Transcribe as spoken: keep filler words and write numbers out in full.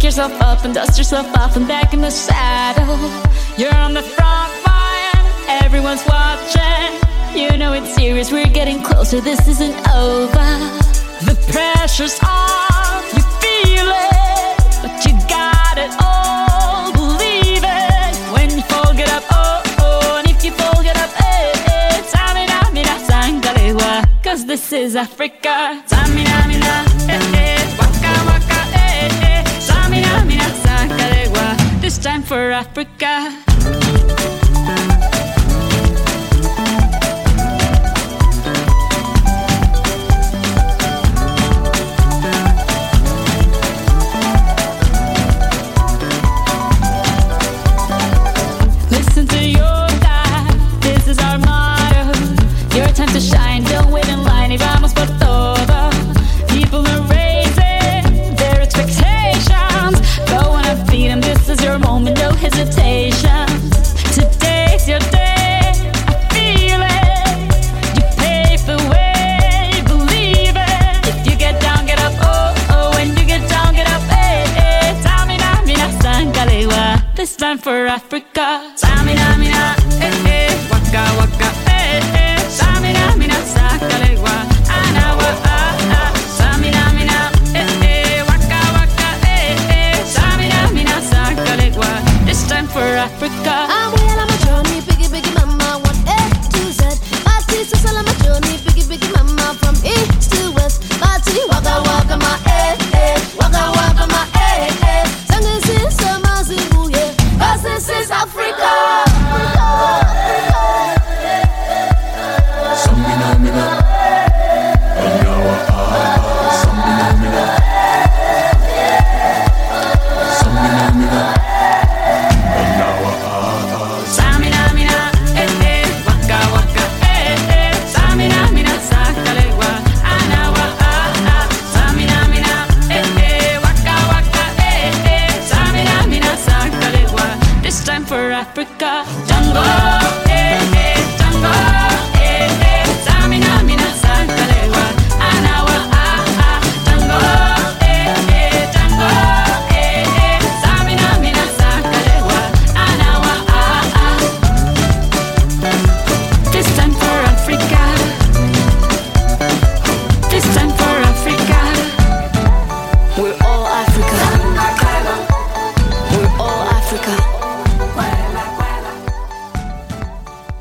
yourself up and dust yourself off and back in the saddle. You're on the front line, everyone's watching. You know it's serious, we're getting closer, this isn't over. The pressure's on, you feel it, but you got it all, believe it. When you fall, get up, oh, oh, and if you fall, get up, eh, eh. Samina, mina, sangalewa, cause this is Africa. Samina, mina, eh, eh, waka, waka, eh, eh. Samina, mina, sangalewa, this time for Africa. Time to shine, don't wait in line, y vamos por todo. People are raising their expectations. Go on and feed them, this is your moment, no hesitation. Today's your day, I feel it. You pave the way, believe it. If you get down, get up, oh, oh. When you get down, get up, eh, eh. Samina, mina, sangalewa, this time for Africa. Samina, mina, eh, eh. Waka, waka, eh, eh. Samina, mina, sangalewa, anawa, ah, ah. Samina, mina, eh, eh. Waka, waka, eh, eh. Samina, mina, sangalewa, this time for Africa. I'm well on my journey, biggie, biggie mama, one A to Z. Party, so all on my journey, biggie, biggie mama, from east to west. Party, waka, waka, my eh, eh. Waka, waka, my eh, eh. Sangin' sin, sama, zibu, yeah. Cause this is Africa. For Africa, jungle.